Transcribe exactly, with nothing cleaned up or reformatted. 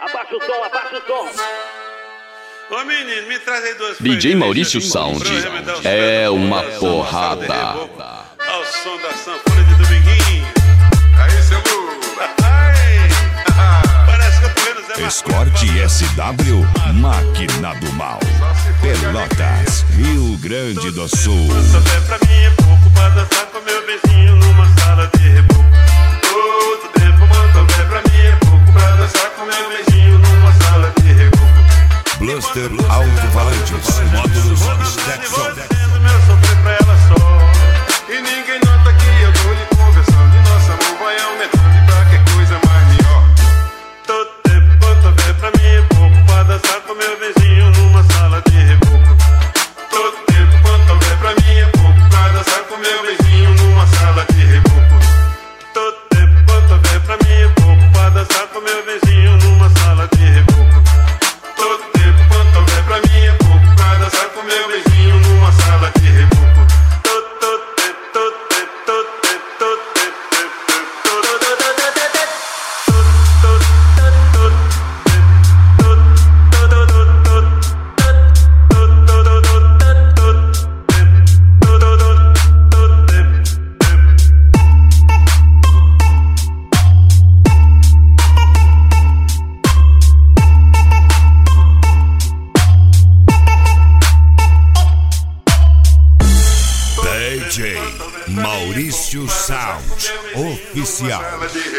Abaixa o som, abaixa o som. Ô menino, me traz aí duas D J Maurício Sound é uma porrada. Ao som da sanfona de Dominguinho. Aí, seu Lu. Parece que eu tô vendo Zé Marconi. Escorte S W, Máquina do Mal. Pelotas, Rio Grande do Sul. Quanto é pra mim é pouco pra dançar com meu vizinho numa sala de reboco. Todo tempo quanto é pra mim é pouco pra dançar com meu vizinho numa sala de reboco. Bluster Alto-Falantes, módulos Stetson. Meu sofrer pra ela só. E ninguém nota que eu tô lhe conversando. E nosso amor vai aumentando e pra que coisa mais melhor. Todo tempo quanto é pra mim é pouco pra dançar com meu vizinho numa sala de reboco. Todo tempo quanto é pra mim é pouco pra dançar com meu vizinho numa sala de reboco. Todo tempo quanto é pra mim é pouco pra dançar com meu vizinho numa sala de reboco. Todo tempo quanto é pra mim é pouco pra dançar com meu vizinho numa sala de reboco. Todo, todo tempo, todo tempo, todo tempo, todo tempo, todo tempo, D J Maurício Sound, oficial. Sala de